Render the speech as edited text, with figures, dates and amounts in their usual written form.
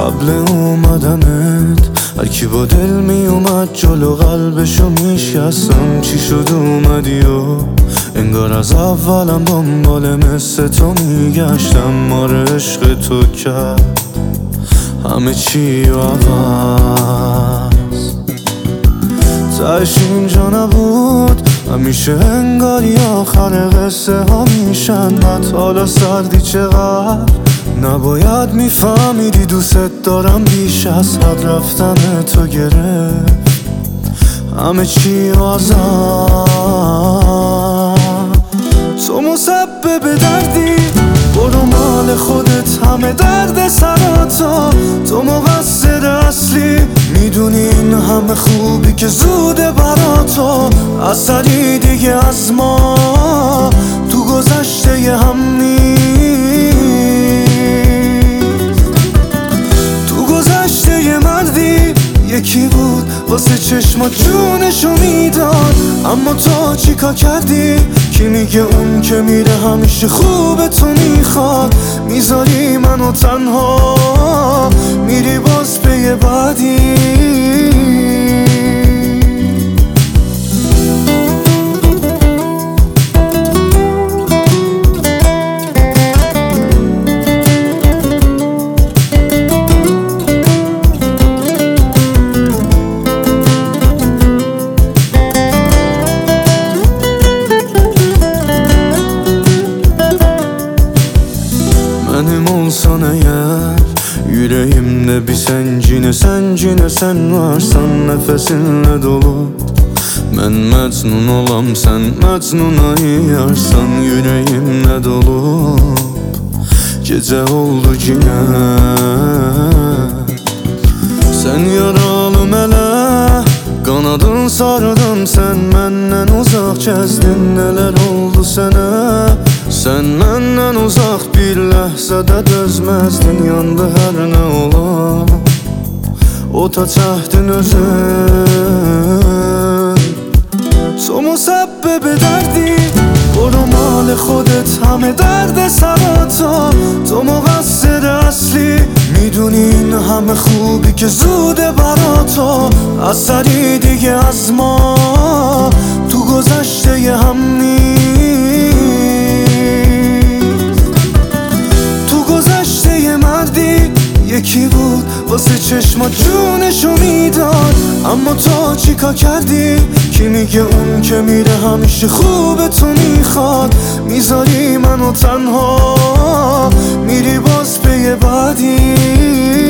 قبل اومدنت هر کی با دل می اومد جلو قلبشو میشکستم. چی شد اومدی و انگار از اولم دنبال مثل تو میگشتم. آره عشق تو کرد همه چی و عوض، تهش اینجا نبود. همیشه انگاری آخر قصه ها میشن بد. حالا سردی چقدر نباید میفهمیدی دوست دارم بیش از حد. رفتن تو گرفت همه چی ازم. تو مسبب دردی، برو مال خودت همه درد سراتو. تو مقصر اصلی، میدونی این همه خوبی که زوده براتو. اثری دیگه از ما تو گذشته ی هم نیست. تو گذشته ی مردی یکی بود واسه چشمات جونشو میداد. اما تو چیکار کردی؟ کی میگه اون که میره همیشه خوب تو میخواد؟ میذاری منو تنها میری باز پی بعدی. Benim olsan eğer yüreğimde bir sencine sen varsan nefesinle dolu. Ben Mecnun olam sen Mecnun'a yarsan yüreğimle dolu. Gece oldu yine sen yaralım hele, kanadın sardım sen menden uzak gezdin. Neler oldu sana? Sen menden uzak bir ləhzədə dözməzdin. Yandı hər nə ola ota çəhdin özün. تو مسبب دردی، برو مال خودت همه درد سراتو. تو مقصر اصلی، میدونی این همه خوبی که زوده براتو. اثری دیگه از ما تو گذشته ی هم نیست. تو گذشته ی مردی یکی بود واسه چشمات جونشو میداد. اما تو چیکار کردی؟ کی میگه اون که میره همیشه خوب تو میخواد؟ میذاری منو تنها میری باز پی بعدی.